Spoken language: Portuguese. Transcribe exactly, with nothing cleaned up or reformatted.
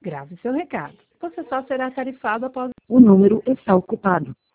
Grave seu recado. Você só será tarifado após... O número está ocupado.